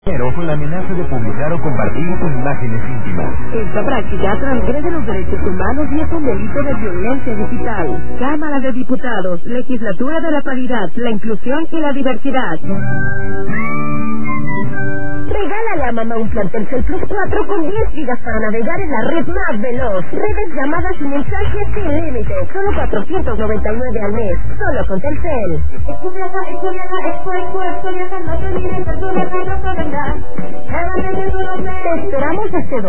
Pero con la amenaza de publicar o compartir sus imágenes íntimas. Esta práctica transgrede los derechos humanos y es un delito de violencia digital. Cámara de Diputados, Legislatura de la Paridad, la Inclusión y la Diversidad. Regálale a mamá un plan Telcel Plus 4 con 10 gigas para navegar en la red más veloz. Redes, llamadas y mensajes sin límite. Solo 499 al mes. Solo con Telcel. Te esperamos este